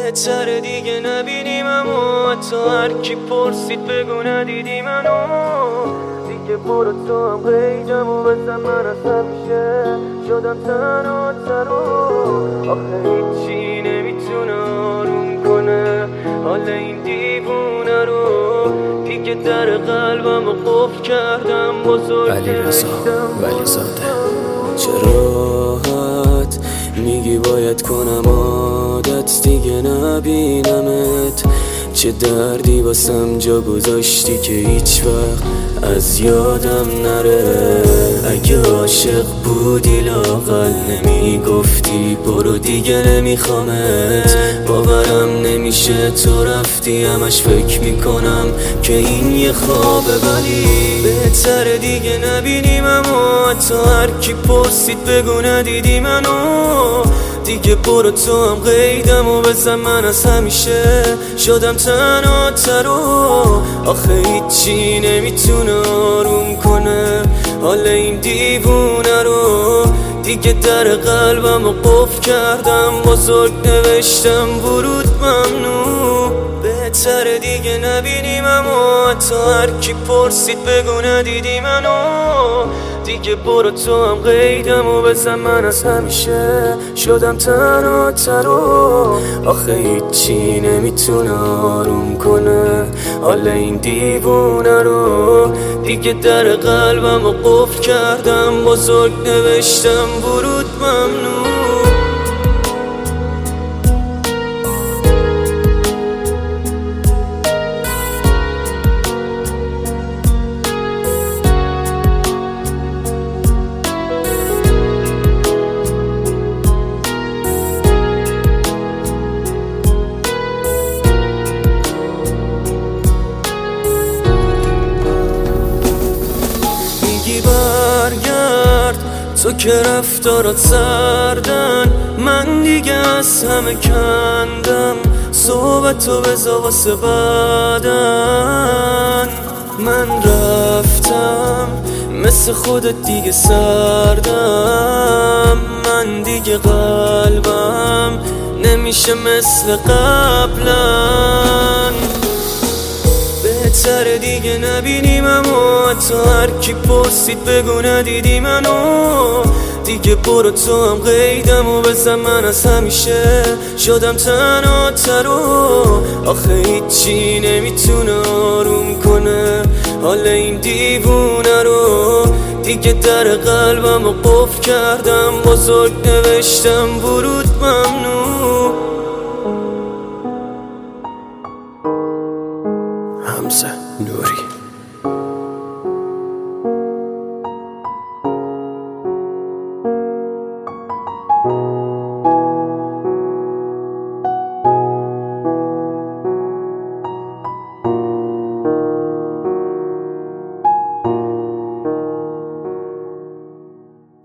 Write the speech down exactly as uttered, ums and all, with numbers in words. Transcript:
بهتره دیگه نبینیم، اما حتی هر کی پرسید بگو ندیدی منو. دیگه برو تو هم قیدم و بزن، من از همیشه شدم تنها ترو. آخه هیچی نمیتونه آروم کنه حال این دیوونه رو. دیگه در قلبم رو قفل کردم، بزرگ نوشتم ولی زاده. چراحت میگی باید کنم عادت دیگه نبینمت، چه دردی واسم جا گذاشتی که هیچ وقت از یادم نره. اگه عاشق بودی لااقل نمیگفتی برو دیگه نمیخوامت. باورم نمیشه تو رفتی، همش فکر میکنم که این یه خوابه، ولی بهتره دیگه نبینیم، اما حتی هر کی پرسید بگو ندیدی منو. دیگه برو تو هم قیدم و بزن، من از همیشه شدم تنها ترو. آخه هیچی نمیتونه آروم کنه حال این دیوونه رو. دیگه در قلبم رو قفل کردم، بزرگ نوشتم ورود ممنوع. بهتره دیگه نبینیم، اما حتی هر کی پرسید بگو ندیدی منو. دیگه برو تو هم قیدم و بزن، من از همیشه شدم تنها ترو. آخه هیچی نمیتونه آروم کنه حال این دیوونه رو. دیگه در قلبم رو قفل کردم، بزرگ نوشتم ورود ممنوع. برگرد تو که رفتارات سردن، من دیگه از همه کندم. صحبتو بذار واسه بعدن. من رفتم مثل خودت دیگه سردم. من دیگه قلبم نمیشه مثل قبلن. بهتره دیگه نبینیم، اما حتی هر کی پرسید بگو ندیدی منو. دیگه برو تو هم قیدم و بزن، من از همیشه شدم تنها ترو. آخه هیچی نمیتونه آروم کنه حال این دیوونه رو. دیگه در قلبم رو قفل کردم، بزرگ نوشتم ورود ممنوع. حمزه نوری.